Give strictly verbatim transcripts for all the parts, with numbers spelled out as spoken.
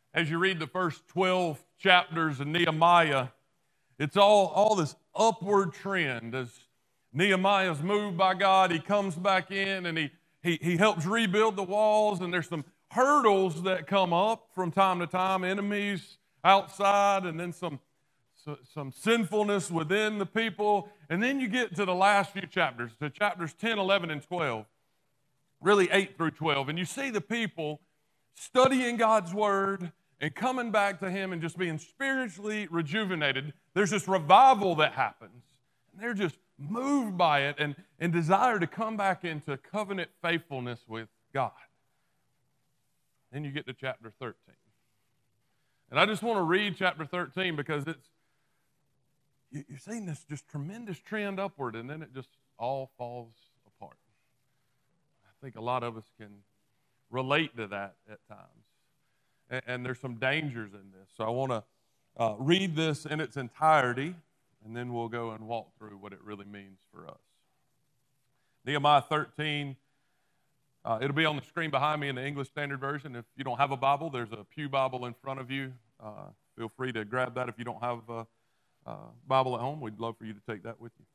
as you read the first twelve chapters of Nehemiah, it's all, all this upward trend. As Nehemiah is moved by God, he comes back in and he, he, he helps rebuild the walls, and there's some hurdles that come up from time to time, enemies outside, and then some, so, some sinfulness within the people. And then you get to the last few chapters, to chapters ten, eleven, and twelve, really eight through twelve, and you see the people studying God's Word and coming back to Him and just being spiritually rejuvenated. There's this revival that happens, and they're just moved by it and, and desire to come back into covenant faithfulness with God. Then you get to chapter thirteen. And I just want to read chapter thirteen because it's, you, you're seeing this just tremendous trend upward, and then it just all falls apart. I think a lot of us can relate to that at times. And, and there's some dangers in this. So I want to uh, read this in its entirety, and then we'll go and walk through what it really means for us. Nehemiah thirteen, uh, it'll be on the screen behind me in the English Standard Version. If you don't have a Bible, there's a pew Bible in front of you. Uh, feel free to grab that. If you don't have a, a Bible at home, we'd love for you to take that with you.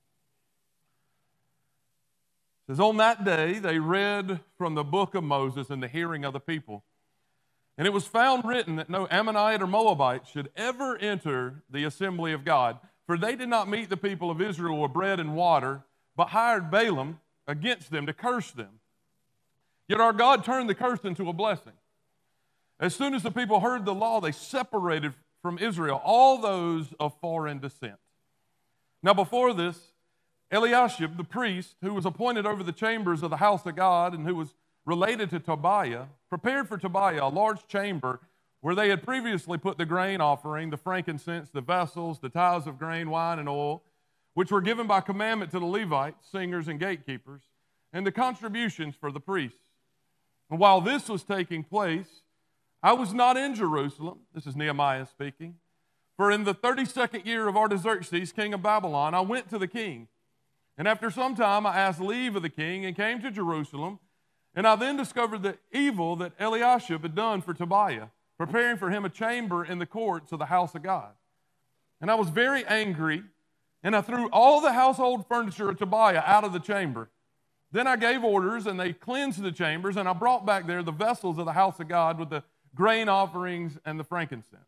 It says, on that day they read from the book of Moses in the hearing of the people. And it was found written that no Ammonite or Moabite should ever enter the assembly of God, for they did not meet the people of Israel with bread and water, but hired Balaam against them to curse them. Yet our God turned the curse into a blessing. As soon as the people heard the law, they separated from Israel all those of foreign descent. Now before this, Eliashib, the priest, who was appointed over the chambers of the house of God and who was related to Tobiah, prepared for Tobiah a large chamber where they had previously put the grain offering, the frankincense, the vessels, the tithes of grain, wine, and oil, which were given by commandment to the Levites, singers, and gatekeepers, and the contributions for the priests. And while this was taking place, I was not in Jerusalem. This is Nehemiah speaking. For in the thirty-second year of Artaxerxes, king of Babylon, I went to the king. And after some time, I asked leave of the king and came to Jerusalem. And I then discovered the evil that Eliashib had done for Tobiah, preparing for him a chamber in the courts of the house of God. And I was very angry, and I threw all the household furniture of Tobiah out of the chamber. Then I gave orders, and they cleansed the chambers, and I brought back there the vessels of the house of God with the grain offerings and the frankincense.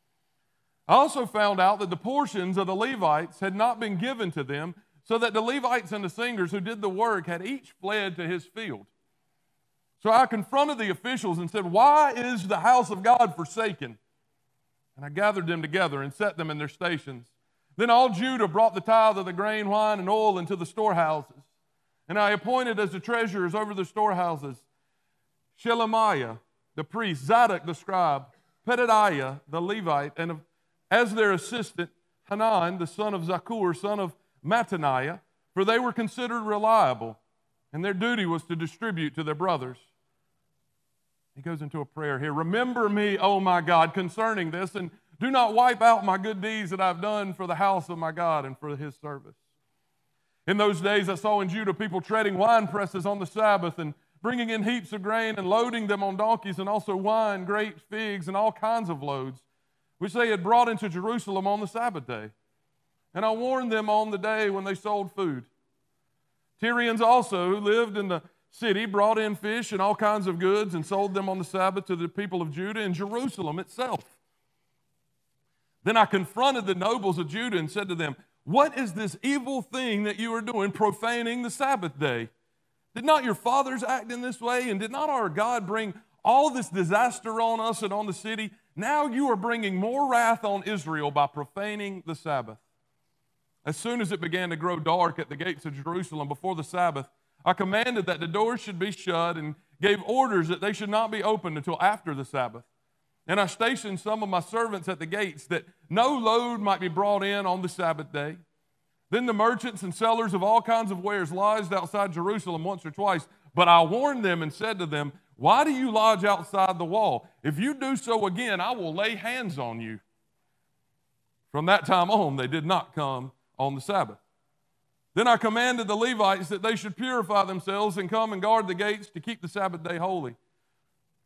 I also found out that the portions of the Levites had not been given to them, so that the Levites and the singers who did the work had each fled to his field. So I confronted the officials and said, why is the house of God forsaken? And I gathered them together and set them in their stations. Then all Judah brought the tithe of the grain, wine, and oil into the storehouses. And I appointed as the treasurers over the storehouses Shelemiah, the priest, Zadok, the scribe, Pedadiah, the Levite, and as their assistant, Hanan, the son of Zakur, son of Mattaniah, for they were considered reliable, and their duty was to distribute to their brothers. He goes into a prayer here. Remember me, O my God, concerning this, and do not wipe out my good deeds that I've done for the house of my God and for his service. In those days I saw in Judah people treading wine presses on the Sabbath and bringing in heaps of grain and loading them on donkeys, and also wine, grapes, figs, and all kinds of loads, which they had brought into Jerusalem on the Sabbath day. And I warned them on the day when they sold food. Tyrians also, who lived in the city, brought in fish and all kinds of goods and sold them on the Sabbath to the people of Judah in Jerusalem itself. Then I confronted the nobles of Judah and said to them, what is this evil thing that you are doing, profaning the Sabbath day? Did not your fathers act in this way? And did not our God bring all this disaster on us and on the city? Now you are bringing more wrath on Israel by profaning the Sabbath. As soon as it began to grow dark at the gates of Jerusalem before the Sabbath, I commanded that the doors should be shut and gave orders that they should not be opened until after the Sabbath. And I stationed some of my servants at the gates that no load might be brought in on the Sabbath day. Then the merchants and sellers of all kinds of wares lodged outside Jerusalem once or twice. But I warned them and said to them, why do you lodge outside the wall? If you do so again, I will lay hands on you. From that time on, they did not come on the Sabbath. Then I commanded the Levites that they should purify themselves and come and guard the gates to keep the Sabbath day holy.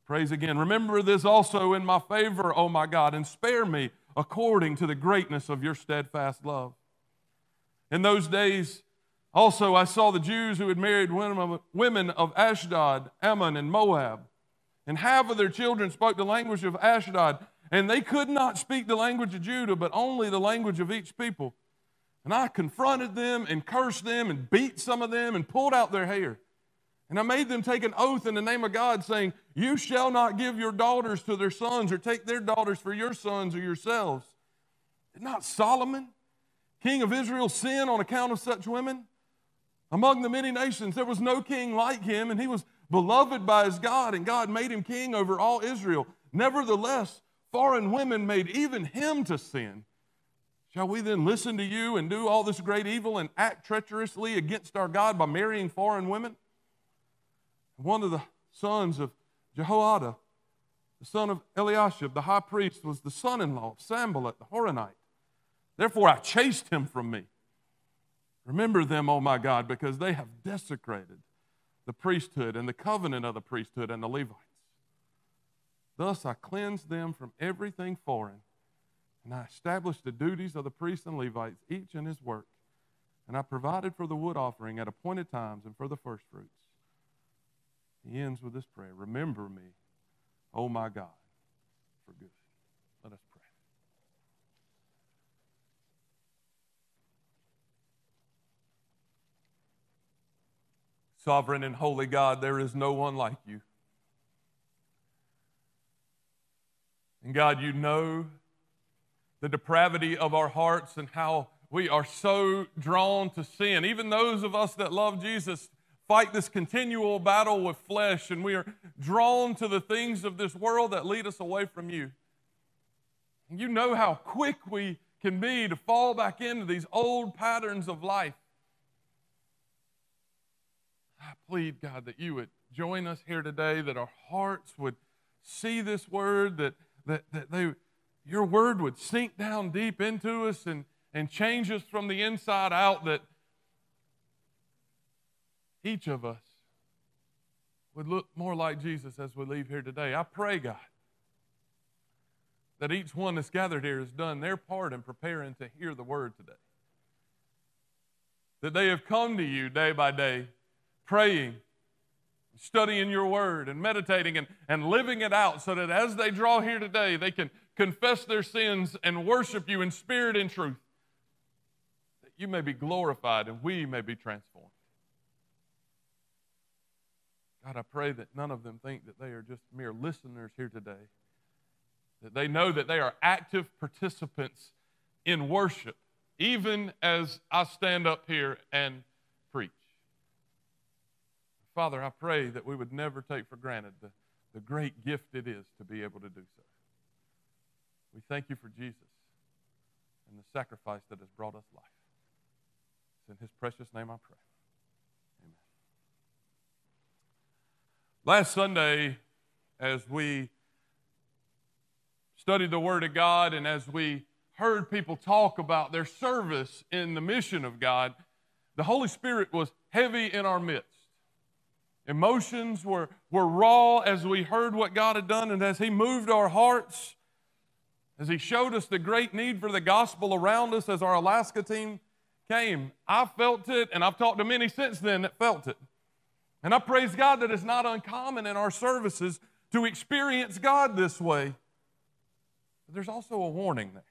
Praise again. Remember this also in my favor, O my God, and spare me according to the greatness of your steadfast love. In those days also I saw the Jews who had married women of Ashdod, Ammon, and Moab, and half of their children spoke the language of Ashdod, and they could not speak the language of Judah, but only the language of each people. And I confronted them and cursed them and beat some of them and pulled out their hair. And I made them take an oath in the name of God, saying, you shall not give your daughters to their sons or take their daughters for your sons or yourselves. Did not Solomon, king of Israel, sin on account of such women? Among the many nations there was no king like him, and he was beloved by his God, and God made him king over all Israel. Nevertheless, foreign women made even him to sin. Shall we then listen to you and do all this great evil and act treacherously against our God by marrying foreign women? One of the sons of Jehoiada, the son of Eliashib, the high priest, was the son-in-law of Sanballat the Horonite. Therefore I chased him from me. Remember them, O my God, because they have desecrated the priesthood and the covenant of the priesthood and the Levites. Thus I cleansed them from everything foreign, and I established the duties of the priests and Levites, each in his work. And I provided for the wood offering at appointed times and for the firstfruits. He ends with this prayer, remember me, O my God, for good. Let us pray. Sovereign and holy God, there is no one like you. And God, you know the depravity of our hearts and how we are so drawn to sin. Even those of us that love Jesus fight this continual battle with flesh, and we are drawn to the things of this world that lead us away from you. And you know how quick we can be to fall back into these old patterns of life. I plead, God, that you would join us here today, that our hearts would see this word, that, that, that they, your word would sink down deep into us and, and change us from the inside out, that each of us would look more like Jesus as we leave here today. I pray, God, that each one that's gathered here has done their part in preparing to hear the word today. That they have come to you day by day, praying, studying your word, and meditating and, and living it out, so that as they draw here today, they can confess their sins and worship you in spirit and truth, that you may be glorified and we may be transformed. God, I pray that none of them think that they are just mere listeners here today, that they know that they are active participants in worship, even as I stand up here and preach. Father, I pray that we would never take for granted the, the great gift it is to be able to do so. We thank you for Jesus and the sacrifice that has brought us life. It's in his precious name I pray. Amen. Last Sunday, as we studied the Word of God and as we heard people talk about their service in the mission of God, the Holy Spirit was heavy in our midst. Emotions were, were raw as we heard what God had done, and as He moved our hearts, as He showed us the great need for the gospel around us as our Alaska team came. I felt it, and I've talked to many since then that felt it. And I praise God that it's not uncommon in our services to experience God this way. But there's also a warning there.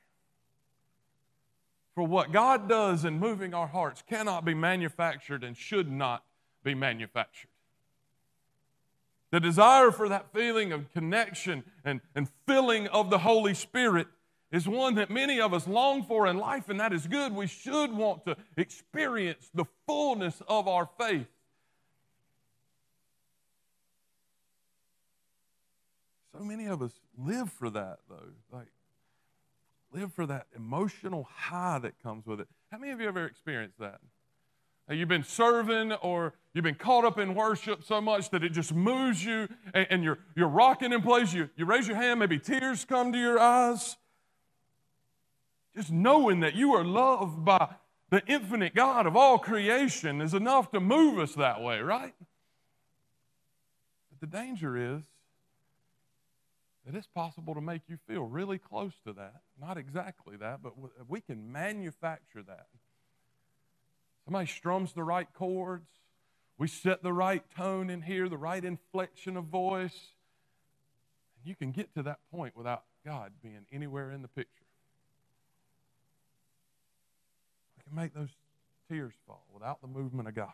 For what God does in moving our hearts cannot be manufactured and should not be manufactured. The desire for that feeling of connection and, and filling of the Holy Spirit is one that many of us long for in life, and that is good. We should want to experience the fullness of our faith. So many of us live for that, though. Like, live for that emotional high that comes with it. How many of you ever experienced that? You've been serving, or you've been caught up in worship so much that it just moves you, and, and you're, you're rocking in place. You, you raise your hand, maybe tears come to your eyes. Just knowing that you are loved by the infinite God of all creation is enough to move us that way, right? But the danger is that it's possible to make you feel really close to that. Not exactly that, but we can manufacture that. Somebody strums the right chords. We set the right tone in here, the right inflection of voice. And you can get to that point without God being anywhere in the picture. We can make those tears fall without the movement of God.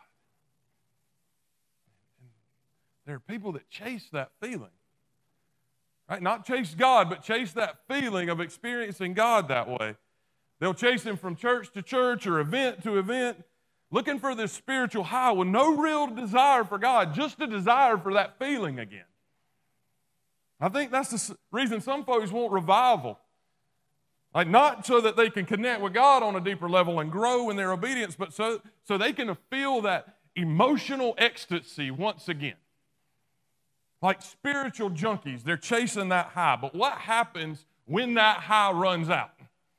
And there are people that chase that feeling. Right? Not chase God, but chase that feeling of experiencing God that way. They'll chase Him from church to church or event to event, looking for this spiritual high with no real desire for God, just a desire for that feeling again. I think that's the reason some folks want revival. Like, not so that they can connect with God on a deeper level and grow in their obedience, but so, so they can feel that emotional ecstasy once again. Like spiritual junkies, they're chasing that high. But what happens when that high runs out?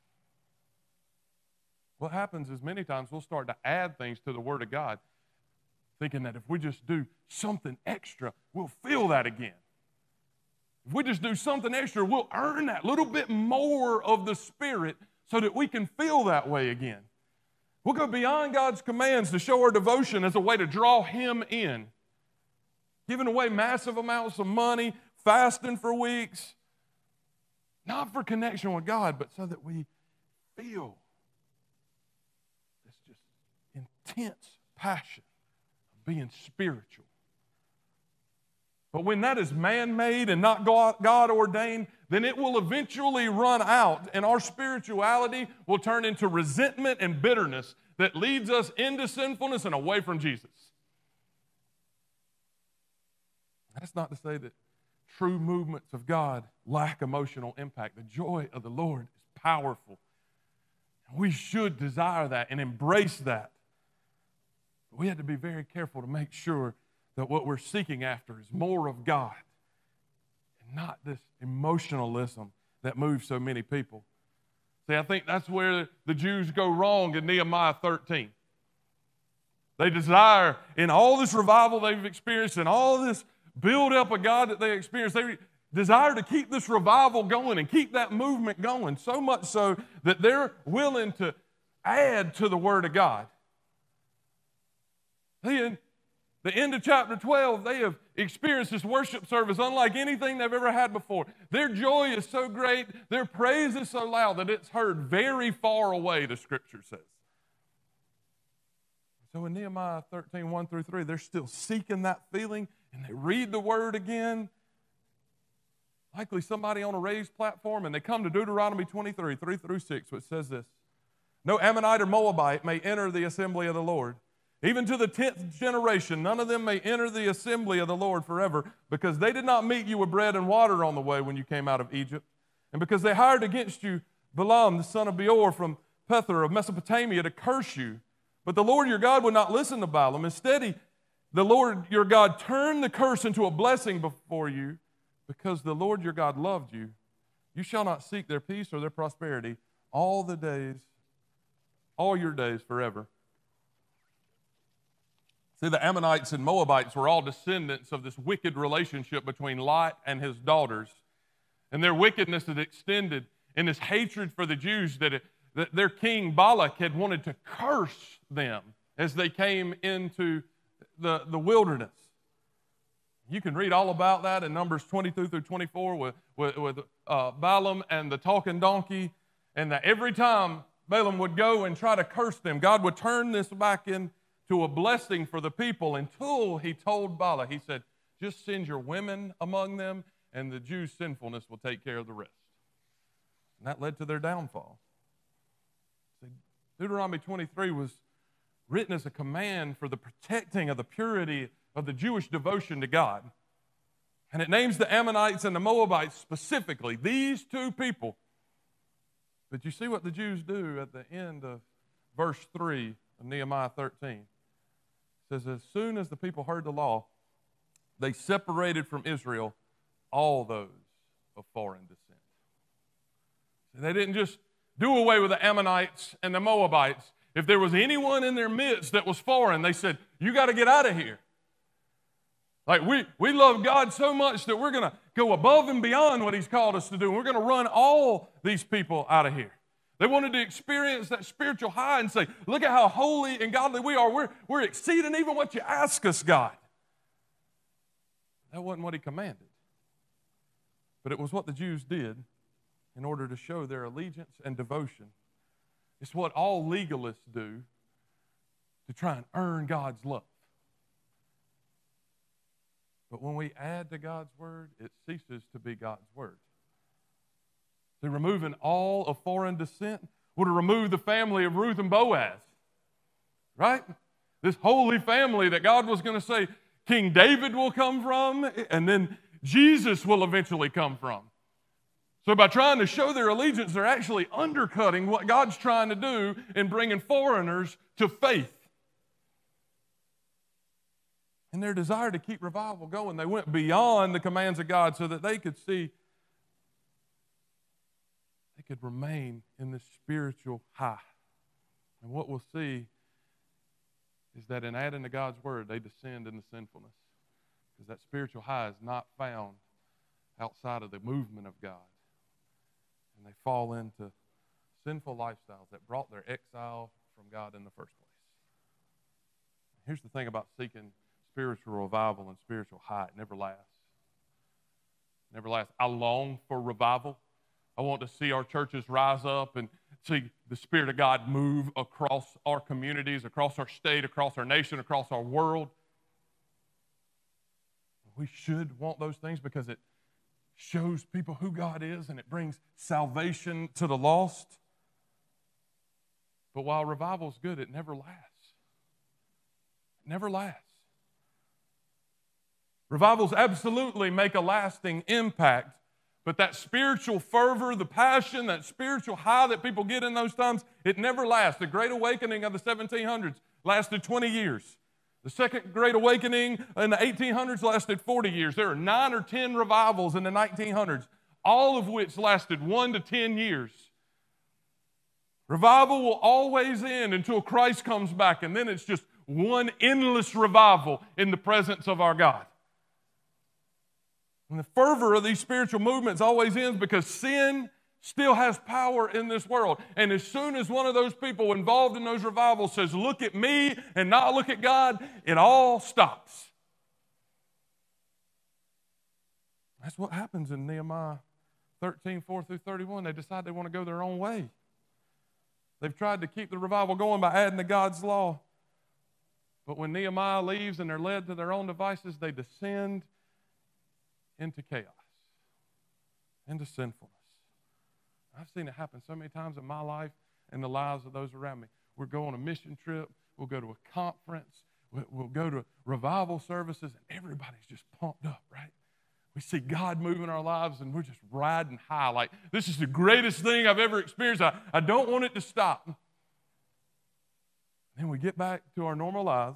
What happens is many times we'll start to add things to the Word of God, thinking that if we just do something extra, we'll feel that again. If we just do something extra, we'll earn that little bit more of the Spirit so that we can feel that way again. We'll go beyond God's commands to show our devotion as a way to draw Him in. Giving away massive amounts of money, fasting for weeks, not for connection with God, but so that we feel this just intense passion of being spiritual. But when that is man-made and not God-ordained, then it will eventually run out, and our spirituality will turn into resentment and bitterness that leads us into sinfulness and away from Jesus. That's not to say that true movements of God lack emotional impact. The joy of the Lord is powerful. We should desire that and embrace that. But we have to be very careful to make sure that what we're seeking after is more of God and not this emotionalism that moves so many people. See, I think that's where the Jews go wrong in Nehemiah thirteen. They desire, in all this revival they've experienced and all this build up of God that they experienced, they desire to keep this revival going and keep that movement going, so much so that they're willing to add to the Word of God. Then, the end of chapter twelve, they have experienced this worship service unlike anything they've ever had before. Their joy is so great, their praise is so loud that it's heard very far away, the Scripture says. So in Nehemiah thirteen, one through three, they're still seeking that feeling, and they read the Word again. Likely somebody on a raised platform, and they come to Deuteronomy twenty-three, three through six, which says this: No Ammonite or Moabite may enter the assembly of the Lord. Even to the tenth generation, none of them may enter the assembly of the Lord forever, because they did not meet you with bread and water on the way when you came out of Egypt, and because they hired against you Balaam, the son of Beor, from Pethor of Mesopotamia, to curse you. But the Lord your God would not listen to Balaam. Instead, he, the Lord your God turned the curse into a blessing before you, because the Lord your God loved you. You shall not seek their peace or their prosperity all the days, all your days forever. See, the Ammonites and Moabites were all descendants of this wicked relationship between Lot and his daughters. And their wickedness had extended in this hatred for the Jews that, it, that their king Balak had wanted to curse them as they came into the, the wilderness. You can read all about that in Numbers twenty-two through twenty-four with, with, with uh, Balaam and the talking donkey. And that every time Balaam would go and try to curse them, God would turn this back in to a blessing for the people, until he told Balak, he said, just send your women among them, and the Jews' sinfulness will take care of the rest. And that led to their downfall. See, Deuteronomy twenty-three was written as a command for the protecting of the purity of the Jewish devotion to God. And it names the Ammonites and the Moabites specifically, these two people. But you see what the Jews do at the end of verse three of Nehemiah thirteen. It says, as soon as the people heard the law, they separated from Israel all those of foreign descent. So they didn't just do away with the Ammonites and the Moabites. If there was anyone in their midst that was foreign, they said, you got to get out of here. Like we, we love God so much that we're going to go above and beyond what He's called us to do. And we're going to run all these people out of here. They wanted to experience that spiritual high and say, look at how holy and godly we are. We're, we're exceeding even what you ask us, God. That wasn't what He commanded. But it was what the Jews did in order to show their allegiance and devotion. It's what all legalists do to try and earn God's love. But when we add to God's word, it ceases to be God's word. See, removing all of foreign descent would have removed the family of Ruth and Boaz, right? This holy family that God was going to say King David will come from, and then Jesus will eventually come from. So by trying to show their allegiance, they're actually undercutting what God's trying to do in bringing foreigners to faith. In their desire to keep revival going, they went beyond the commands of God so that they could see, they could remain in this spiritual high. And what we'll see is that in adding to God's word, they descend into sinfulness. Because that spiritual high is not found outside of the movement of God. And they fall into sinful lifestyles that brought their exile from God in the first place. Here's the thing about seeking spiritual revival and spiritual high. It never lasts. It never lasts. I long for revival. I want to see our churches rise up and see the Spirit of God move across our communities, across our state, across our nation, across our world. We should want those things because it shows people who God is and it brings salvation to the lost. But while revival is good, it never lasts. It never lasts. Revivals absolutely make a lasting impact, but that spiritual fervor, the passion, that spiritual high that people get in those times, it never lasts. The Great Awakening of the seventeen hundreds lasted twenty years. The Second Great Awakening in the eighteen hundreds lasted forty years. There are nine or ten revivals in the nineteen hundreds, all of which lasted one to ten years. Revival will always end until Christ comes back, and then it's just one endless revival in the presence of our God. And the fervor of these spiritual movements always ends because sin still has power in this world. And as soon as one of those people involved in those revivals says, look at me and not look at God, it all stops. That's what happens in Nehemiah thirteen, four through thirty-one. They decide they want to go their own way. They've tried to keep the revival going by adding to God's law. But when Nehemiah leaves and they're led to their own devices, they descend into chaos, into sinfulness. I've seen it happen so many times in my life and the lives of those around me. We'll go on a mission trip. We'll go to a conference. We'll go to revival services, and everybody's just pumped up, right? We see God moving in our lives, and we're just riding high. Like, this is the greatest thing I've ever experienced. I, I don't want it to stop. Then we get back to our normal lives,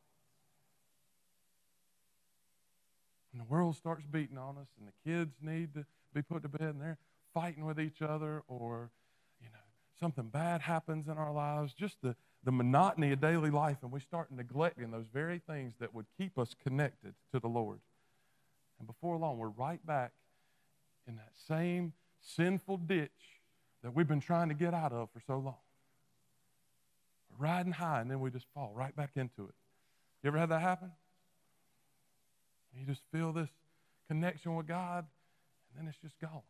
and the world starts beating on us, and the kids need to be put to bed, and they're fighting with each other, or, you know, something bad happens in our lives, just the, the monotony of daily life, and we start neglecting those very things that would keep us connected to the Lord. And before long, we're right back in that same sinful ditch that we've been trying to get out of for so long. We're riding high, and then we just fall right back into it. You ever had that happen? You just feel this connection with God, and then it's just gone.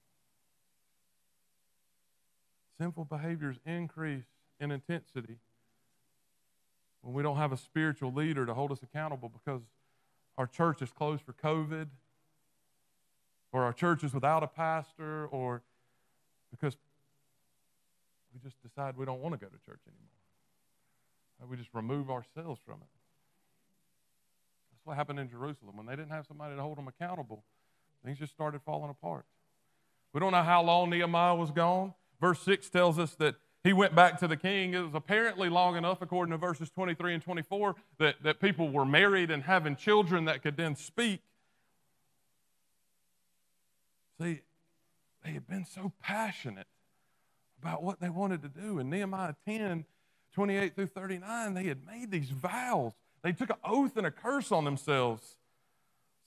Sinful behaviors increase in intensity when we don't have a spiritual leader to hold us accountable because our church is closed for COVID, or our church is without a pastor, or because we just decide we don't want to go to church anymore. We just remove ourselves from it. That's what happened in Jerusalem. When they didn't have somebody to hold them accountable, things just started falling apart. We don't know how long Nehemiah was gone. Verse six tells us that he went back to the king. It was apparently long enough, according to verses twenty-three and twenty-four, that, that people were married and having children that could then speak. See, they had been so passionate about what they wanted to do. In Nehemiah ten, twenty-eight through thirty-nine, they had made these vows. They took an oath and a curse on themselves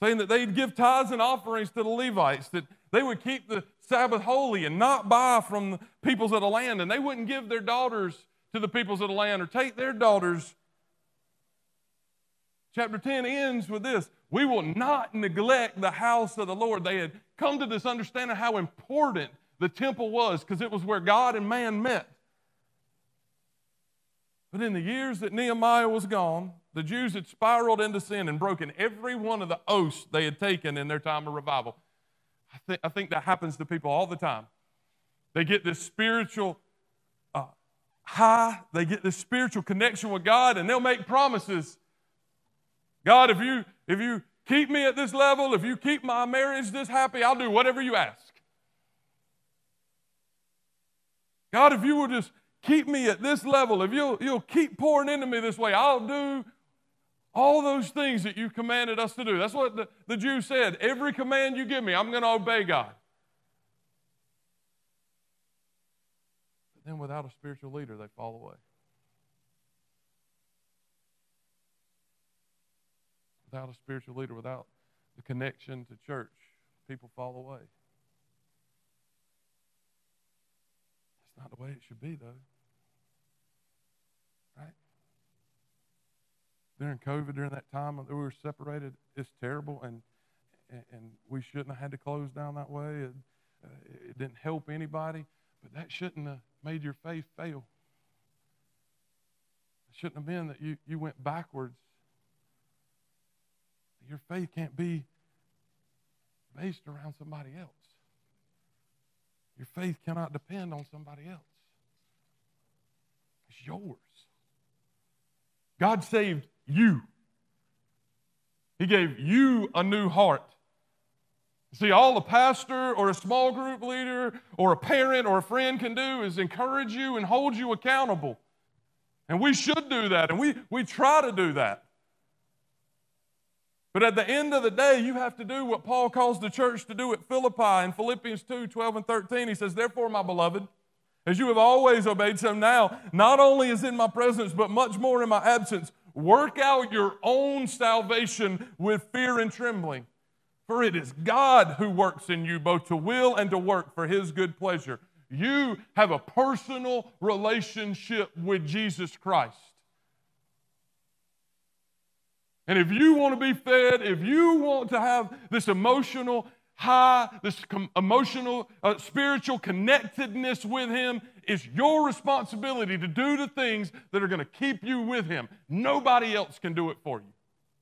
saying that they'd give tithes and offerings to the Levites, that they would keep the Sabbath holy and not buy from the peoples of the land, and they wouldn't give their daughters to the peoples of the land or take their daughters. Chapter ten ends with this: we will not neglect the house of the Lord. They had come to this understanding how important the temple was, because it was where God and man met. But in the years that Nehemiah was gone, the Jews had spiraled into sin and broken every one of the oaths they had taken in their time of revival. I, th- I think that happens to people all the time. They get this spiritual uh, high, they get this spiritual connection with God, and they'll make promises. God, if you, if you keep me at this level, if you keep my marriage this happy, I'll do whatever you ask. God, if you will just keep me at this level, if you'll, you'll keep pouring into me this way, I'll do all those things that you commanded us to do. That's what the, the Jews said. Every command you give me, I'm going to obey God. But then without a spiritual leader, they fall away. Without a spiritual leader, without the connection to church, people fall away. It's not the way it should be, though. Right? During COVID, during that time that we were separated, it's terrible, and and we shouldn't have had to close down that way. It, uh, it didn't help anybody, but that shouldn't have made your faith fail. It shouldn't have been that you, you went backwards. Your faith can't be based around somebody else. Your faith cannot depend on somebody else. It's yours. God saved you. He gave you a new heart. See, all a pastor or a small group leader or a parent or a friend can do is encourage you and hold you accountable. And we should do that, and we, we try to do that. But at the end of the day, you have to do what Paul calls the church to do at Philippi in Philippians two, twelve and thirteen. He says, therefore, my beloved, as you have always obeyed, so now, not only is in my presence, but much more in my absence, work out your own salvation with fear and trembling. For it is God who works in you both to will and to work for his good pleasure. You have a personal relationship with Jesus Christ. And if you want to be fed, if you want to have this emotional high, this com- emotional, uh, spiritual connectedness with him, it's your responsibility to do the things that are going to keep you with him. Nobody else can do it for you.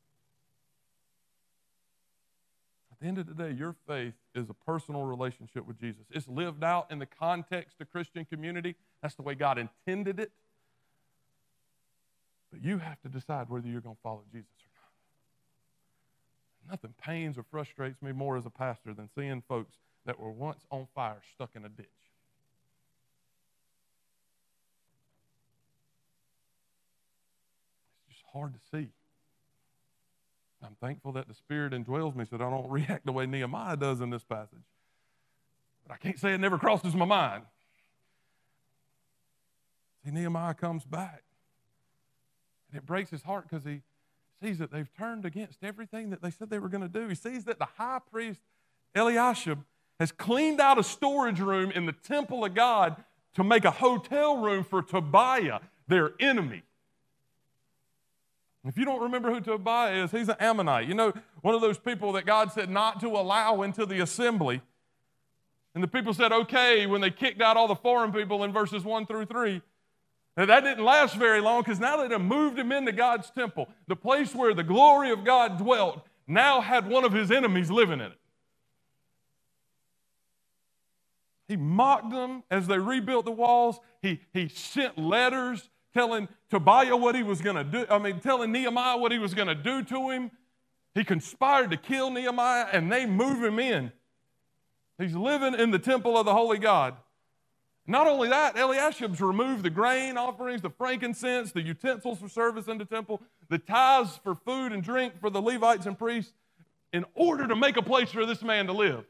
At the end of the day, your faith is a personal relationship with Jesus. It's lived out in the context of Christian community. That's the way God intended it. But you have to decide whether you're going to follow Jesus or not. Nothing pains or frustrates me more as a pastor than seeing folks that were once on fire stuck in a ditch. It's just hard to see. I'm thankful that the Spirit indwells me so that I don't react the way Nehemiah does in this passage. But I can't say it never crosses my mind. See, Nehemiah comes back. And it breaks his heart because he sees that they've turned against everything that they said they were going to do. He sees that the high priest, Eliashib, has cleaned out a storage room in the temple of God to make a hotel room for Tobiah, their enemy. If you don't remember who Tobiah is, he's an Ammonite. You know, one of those people that God said not to allow into the assembly. And the people said, okay, when they kicked out all the foreign people in verses one through three. Now, that didn't last very long because now they had moved him into God's temple. The place where the glory of God dwelt now had one of his enemies living in it. He mocked them as they rebuilt the walls. He, he sent letters telling Tobiah what he was going to do. I mean, telling Nehemiah what he was going to do to him. He conspired to kill Nehemiah, and they move him in. He's living in the temple of the holy God. Not only that, Eliashib's removed the grain offerings, the frankincense, the utensils for service in the temple, the tithes for food and drink for the Levites and priests, in order to make a place for this man to live.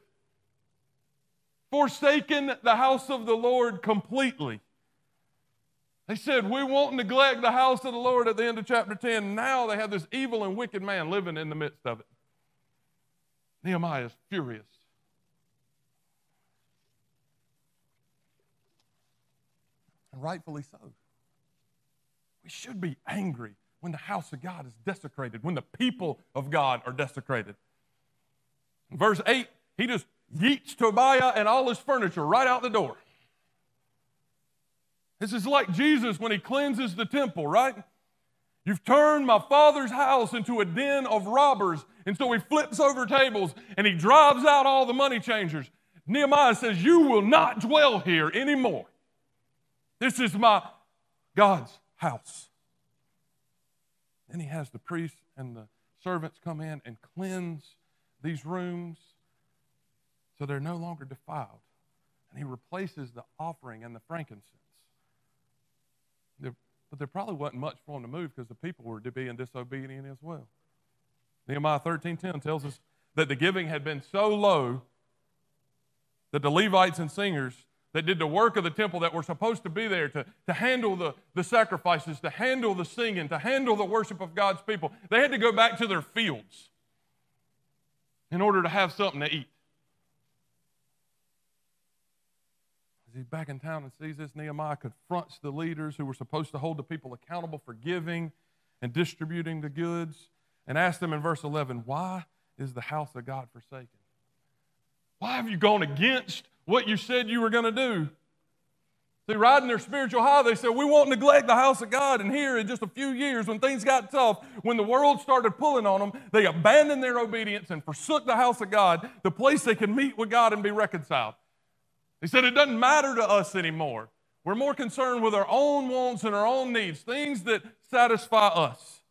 Forsaken the house of the Lord completely. They said, we won't neglect the house of the Lord at the end of chapter ten. Now they have this evil and wicked man living in the midst of it. Nehemiah is furious. And rightfully so. We should be angry when the house of God is desecrated, when the people of God are desecrated. In verse eight, he just yeets Tobiah and all his furniture right out the door. This is like Jesus when he cleanses the temple, right? You've turned my father's house into a den of robbers. And so he flips over tables and he drives out all the money changers. Nehemiah says, you will not dwell here anymore. This is my God's house. Then he has the priests and the servants come in and cleanse these rooms so they're no longer defiled. And he replaces the offering and the frankincense. But there probably wasn't much for them to move because the people were being disobedient as well. Nehemiah thirteen ten tells us that the giving had been so low that the Levites and singers that did the work of the temple that were supposed to be there to, to handle the, the sacrifices, to handle the singing, to handle the worship of God's people, they had to go back to their fields in order to have something to eat. As he's back in town and sees this, Nehemiah confronts the leaders who were supposed to hold the people accountable for giving and distributing the goods and asks them in verse eleven, why is the house of God forsaken? Why have you gone against what you said you were going to do? See, riding their spiritual high, they said, we won't neglect the house of God. And here in just a few years, when things got tough, when the world started pulling on them, they abandoned their obedience and forsook the house of God, the place they could meet with God and be reconciled. He said, it doesn't matter to us anymore. We're more concerned with our own wants and our own needs, things that satisfy us.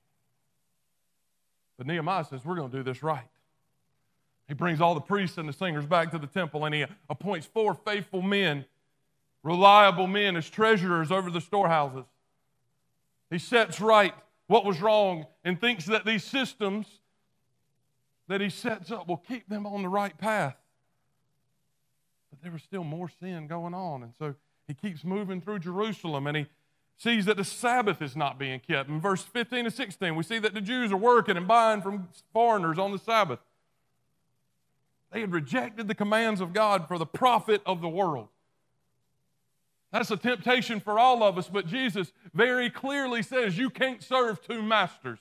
But Nehemiah says, we're going to do this right. He brings all the priests and the singers back to the temple, and he appoints four faithful men, reliable men, as treasurers over the storehouses. He sets right what was wrong and thinks that these systems that he sets up will keep them on the right path. But there was still more sin going on. And so he keeps moving through Jerusalem, and he sees that the Sabbath is not being kept. In verse fifteen to sixteen, we see that the Jews are working and buying from foreigners on the Sabbath. They had rejected the commands of God for the profit of the world. That's a temptation for all of us, but Jesus very clearly says you can't serve two masters.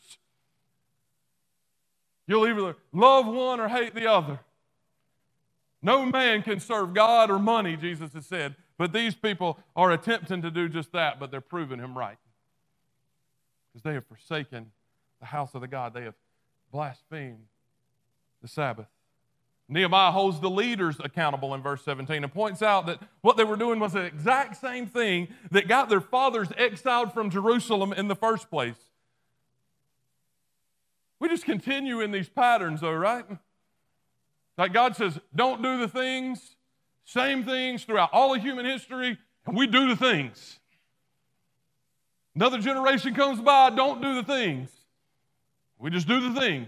You'll either love one or hate the other. No man can serve God or money, Jesus has said. But these people are attempting to do just that, but they're proving him right. Because they have forsaken the house of the God. They have blasphemed the Sabbath. Nehemiah holds the leaders accountable in verse seventeen and points out that what they were doing was the exact same thing that got their fathers exiled from Jerusalem in the first place. We just continue in these patterns though, right? Like God says, don't do the things, same things throughout all of human history, and we do the things. Another generation comes by, don't do the things. We just do the things.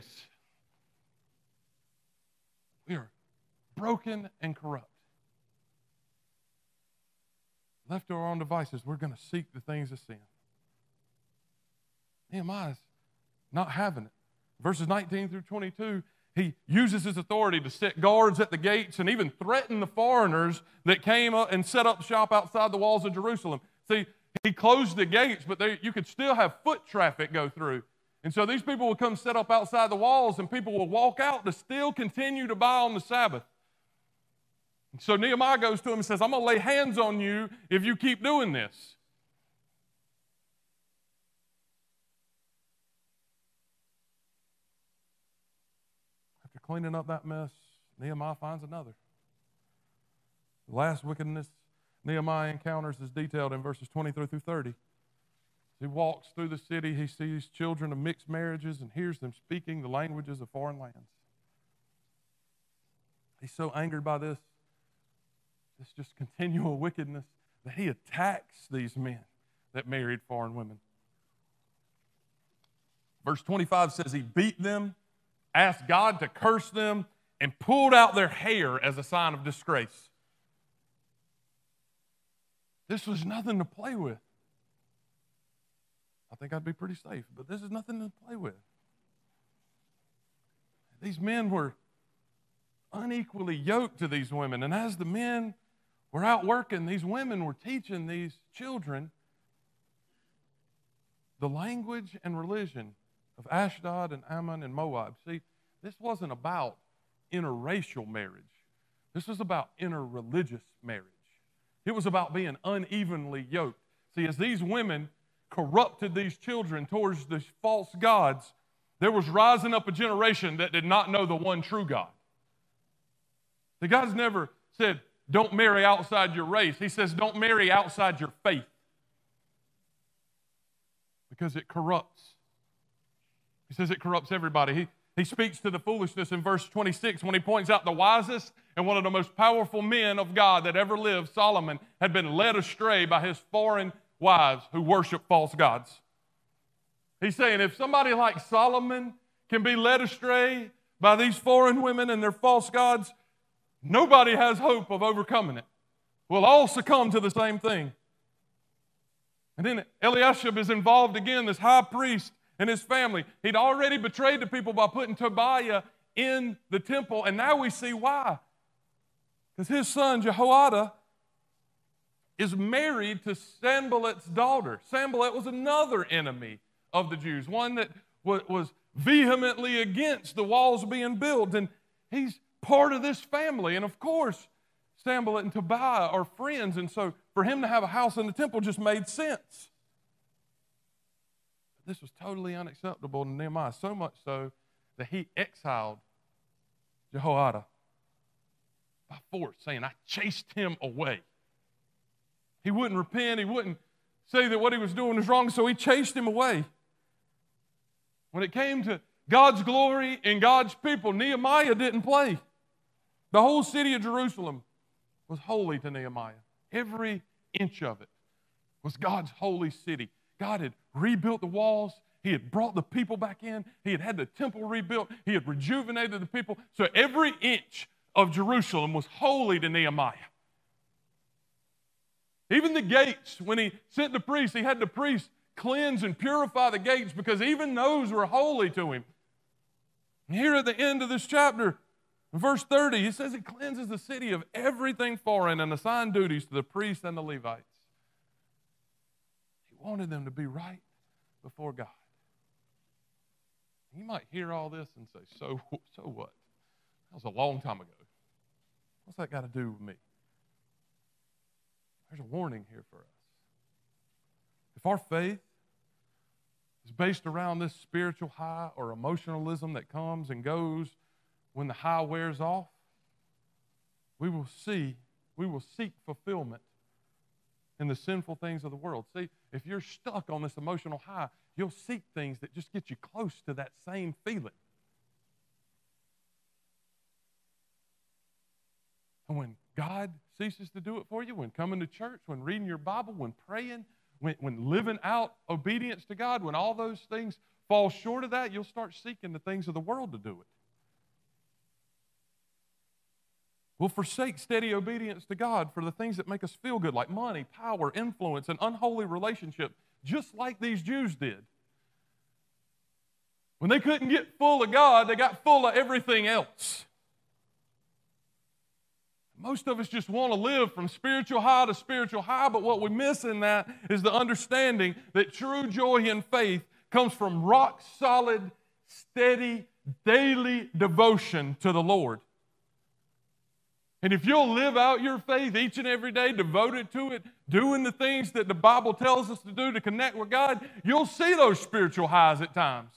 We are broken and corrupt. Left to our own devices, we're going to seek the things of sin. Nehemiah's not having it. Verses nineteen through twenty-two, he uses his authority to set guards at the gates and even threaten the foreigners that came up and set up shop outside the walls of Jerusalem. See, he closed the gates, but they, you could still have foot traffic go through. And so these people will come set up outside the walls, and people will walk out to still continue to buy on the Sabbath. And so Nehemiah goes to him and says, I'm going to lay hands on you if you keep doing this. After cleaning up that mess, Nehemiah finds another. The last wickedness Nehemiah encounters is detailed in verses twenty-three through thirty. He walks through the city, he sees children of mixed marriages and hears them speaking the languages of foreign lands. He's so angered by this, this just continual wickedness, that he attacks these men that married foreign women. Verse twenty-five says he beat them, asked God to curse them, and pulled out their hair as a sign of disgrace. This was nothing to play with. I think I'd be pretty safe, but this is nothing to play with. These men were unequally yoked to these women. And as the men were out working, these women were teaching these children the language and religion of Ashdod and Ammon and Moab. See, this wasn't about interracial marriage. This was about interreligious marriage. It was about being unevenly yoked. See, as these women corrupted these children towards the false gods, there was rising up a generation that did not know the one true God. The God's never said, don't marry outside your race. He says, don't marry outside your faith. Because it corrupts. He says it corrupts everybody. He, he speaks to the foolishness in verse twenty-six when he points out the wisest and one of the most powerful men of God that ever lived, Solomon, had been led astray by his foreign wives who worship false gods. He's saying if somebody like Solomon can be led astray by these foreign women and their false gods, nobody has hope of overcoming it. We'll all succumb to the same thing. And then Eliashib is involved again, this high priest and his family. He'd already betrayed the people by putting Tobiah in the temple, and now we see why. Because his son, Jehoiada, is married to Sanballat's daughter. Sanballat was another enemy of the Jews, one that was vehemently against the walls being built, and he's part of this family. And of course, Sanballat and Tobiah are friends, and so for him to have a house in the temple just made sense. But this was totally unacceptable to Nehemiah, so much so that he exiled Jehoiada by force, saying, I chased him away. He wouldn't repent, he wouldn't say that what he was doing was wrong, so he chased him away. When it came to God's glory and God's people, Nehemiah didn't play. The whole city of Jerusalem was holy to Nehemiah. Every inch of it was God's holy city. God had rebuilt the walls. He had brought the people back in. He had had the temple rebuilt. He had rejuvenated the people. So every inch of Jerusalem was holy to Nehemiah. Even the gates, when he sent the priests, he had the priests cleanse and purify the gates because even those were holy to him. And here at the end of this chapter, in verse thirty, he says it cleanses the city of everything foreign and assigned duties to the priests and the Levites. He wanted them to be right before God. You might hear all this and say, so, so what? That was a long time ago. What's that got to do with me? There's a warning here for us. If our faith is based around this spiritual high or emotionalism that comes and goes when the high wears off, we will see, we will seek fulfillment in the sinful things of the world. See, if you're stuck on this emotional high, you'll seek things that just get you close to that same feeling. And when God ceases to do it for you, when coming to church, when reading your Bible, when praying, when, when living out obedience to God, when all those things fall short of that, you'll start seeking the things of the world to do it. We'll forsake steady obedience to God for the things that make us feel good, like money, power, influence, and unholy relationship, just like these Jews did. When they couldn't get full of God, they got full of everything else. Most of us just want to live from spiritual high to spiritual high, but what we miss in that is the understanding that true joy and faith comes from rock-solid, steady, daily devotion to the Lord. And if you'll live out your faith each and every day, devoted to it, doing the things that the Bible tells us to do to connect with God, you'll see those spiritual highs at times.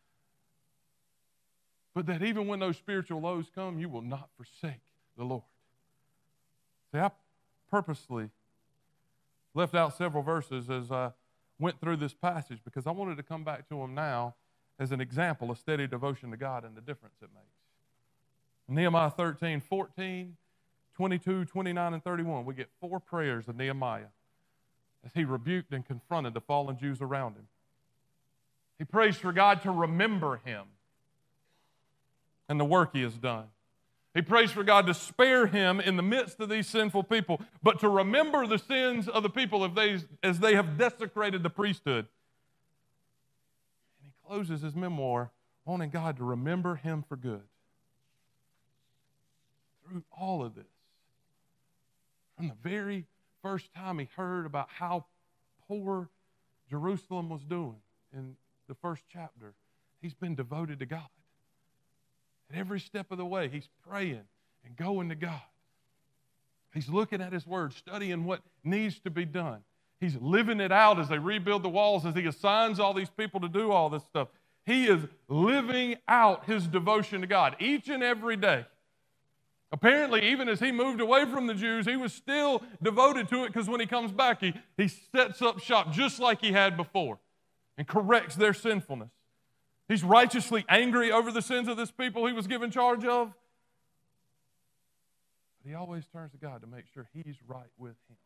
But that even when those spiritual lows come, you will not forsake the Lord. See, I purposely left out several verses as I went through this passage because I wanted to come back to them now as an example of steady devotion to God and the difference it makes. Nehemiah thirteen, fourteen, twenty-two, twenty-nine, and thirty-one, we get four prayers of Nehemiah as he rebuked and confronted the fallen Jews around him. He prays for God to remember him and the work he has done. He prays for God to spare him in the midst of these sinful people, but to remember the sins of the people if they, as they have desecrated the priesthood. And he closes his memoir wanting God to remember him for good. through all of this, from the very first time he heard about how poor Jerusalem was doing in the first chapter, he's been devoted to God. At every step of the way, he's praying and going to God. He's looking at his word, studying what needs to be done. He's living it out as they rebuild the walls, as he assigns all these people to do all this stuff. He is living out his devotion to God each and every day. Apparently, even as he moved away from the Jews, he was still devoted to it, because when he comes back, he, he sets up shop just like he had before and corrects their sinfulness. He's righteously angry over the sins of this people he was given charge of. But he always turns to God to make sure he's right with him.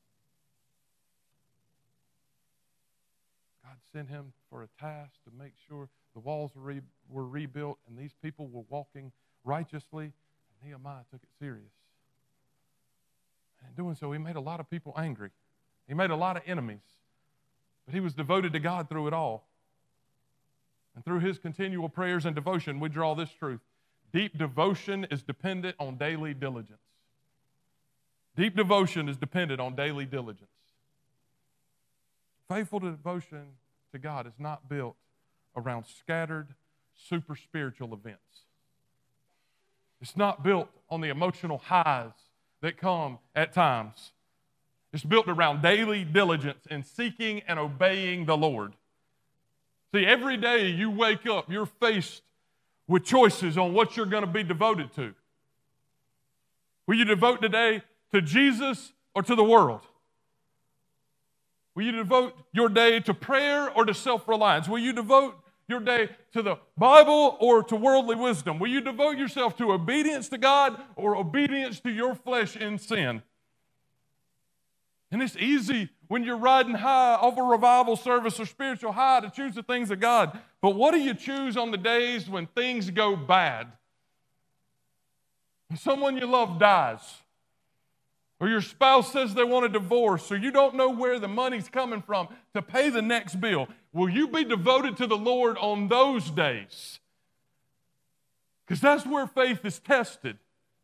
God sent him for a task to make sure the walls were, re- were rebuilt and these people were walking righteously. And Nehemiah took it serious. And in doing so, he made a lot of people angry. He made a lot of enemies. But he was devoted to God through it all. And through his continual prayers and devotion, we draw this truth. Deep devotion is dependent on daily diligence. Deep devotion is dependent on daily diligence. Faithful devotion to God is not built around scattered, super spiritual events. It's not built on the emotional highs that come at times. It's built around daily diligence in seeking and obeying the Lord. See, every day you wake up, you're faced with choices on what you're going to be devoted to. Will you devote today to Jesus or to the world? Will you devote your day to prayer or to self-reliance? Will you devote your day to the Bible or to worldly wisdom? Will you devote yourself to obedience to God or obedience to your flesh in sin? And it's easy when you're riding high off a revival service or spiritual high to choose the things of God. But what do you choose on the days when things go bad? When someone you love dies, or your spouse says they want a divorce, or you don't know where the money's coming from to pay the next bill, will you be devoted to the Lord on those days? Because that's where faith is tested.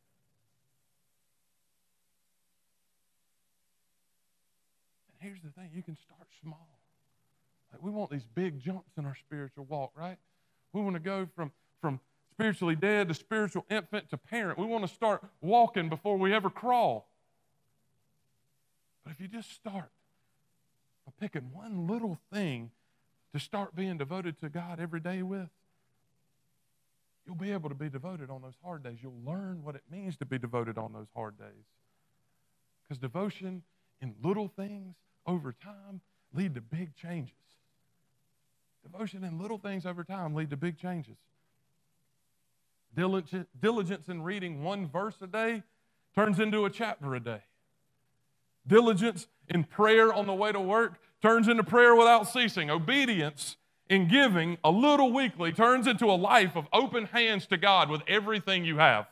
Here's the thing, you can start small. Like, we want these big jumps in our spiritual walk, right? We want to go from, from spiritually dead to spiritual infant to parent. We want to start walking before we ever crawl. But if you just start by picking one little thing to start being devoted to God every day with, you'll be able to be devoted on those hard days. You'll learn what it means to be devoted on those hard days. Because devotion in little things over time lead to big changes. Devotion in little things over time lead to big changes. Diligence, diligence in reading one verse a day turns into a chapter a day. Diligence in prayer on the way to work turns into prayer without ceasing. Obedience in giving a little weekly turns into a life of open hands to God with everything you have.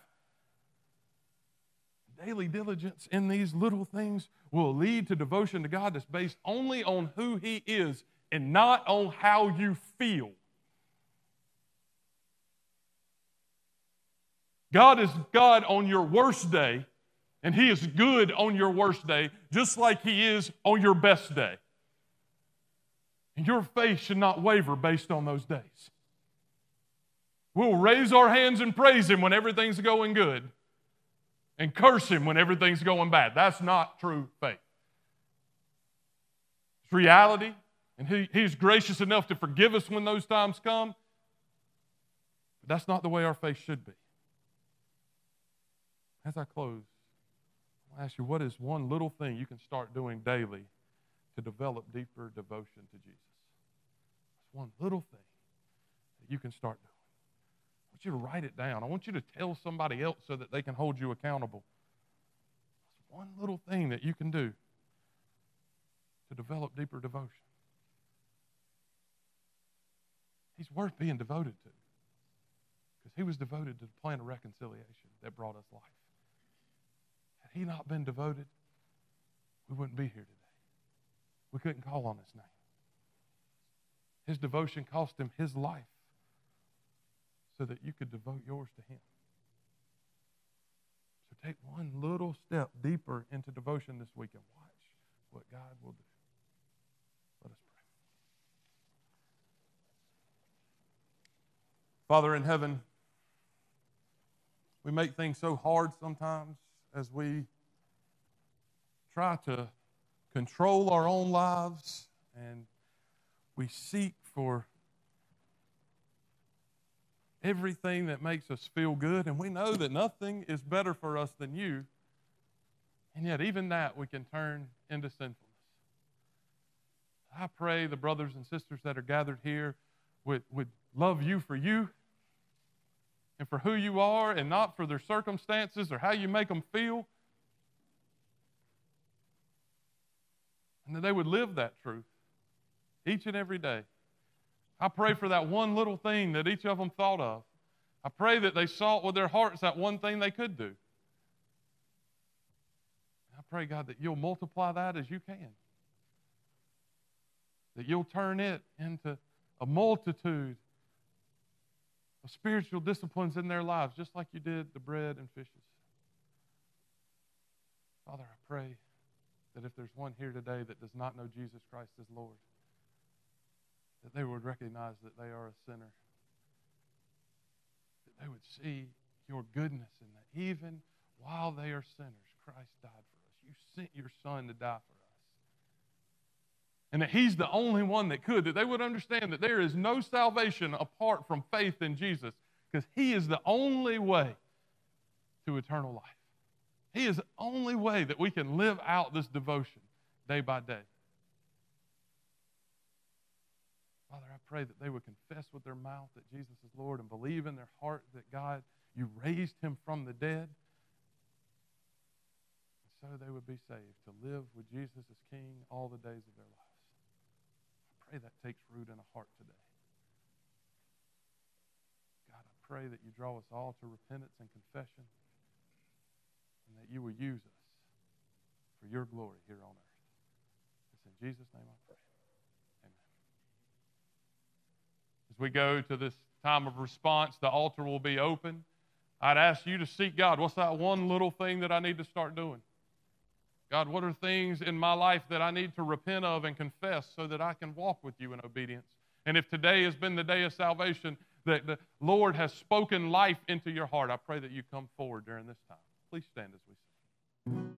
Daily diligence in these little things will lead to devotion to God that's based only on who He is and not on how you feel. God is God on your worst day, and He is good on your worst day, just like He is on your best day. And your faith should not waver based on those days. We'll raise our hands and praise Him when everything's going good, and curse Him when everything's going bad. That's not true faith. It's reality, and he, He's gracious enough to forgive us when those times come. But that's not the way our faith should be. As I close, I'll ask you, what is one little thing you can start doing daily to develop deeper devotion to Jesus? It's one little thing that you can start doing. I want you to write it down. I want you to tell somebody else so that they can hold you accountable. It's one little thing that you can do to develop deeper devotion. He's worth being devoted to, because He was devoted to the plan of reconciliation that brought us life. Had He not been devoted, we wouldn't be here today. We couldn't call on His name. His devotion cost Him His life so that you could devote yours to Him. take one little step deeper into devotion this week and watch what God will do. Let us pray. Father in heaven, we make things so hard sometimes as we try to control our own lives and we seek for everything that makes us feel good, and we know that nothing is better for us than you, and yet even that we can turn into sinfulness. I pray the brothers and sisters that are gathered here would, would love you for you and for who you are and not for their circumstances or how you make them feel, and that they would live that truth each and every day. I pray for that one little thing that each of them thought of. I pray that they sought with their hearts that one thing they could do. I pray, God, that you'll multiply that as you can. That you'll turn it into a multitude of spiritual disciplines in their lives, just like you did the bread and fishes. Father, I pray that if there's one here today that does not know Jesus Christ as Lord, that they would recognize that they are a sinner, that they would see your goodness in that even while they are sinners, Christ died for us. You sent your Son to die for us. And that he's the only one that could, that they would understand that there is no salvation apart from faith in Jesus, because he is the only way to eternal life. He is the only way that we can live out this devotion day by day. Father, I pray that they would confess with their mouth that Jesus is Lord and believe in their heart that, God, you raised him from the dead. And so they would be saved to live with Jesus as King all the days of their lives. I pray that takes root in a heart today. God, I pray that you draw us all to repentance and confession and that you will use us for your glory here on earth. It's in Jesus' name I pray. As we go to this time of response, the altar will be open. I'd ask you to seek God. What's that one little thing that I need to start doing? God, what are things in my life that I need to repent of and confess so that I can walk with you in obedience? And if today has been the day of salvation, that the Lord has spoken life into your heart, I pray that you come forward during this time. Please stand as we sing.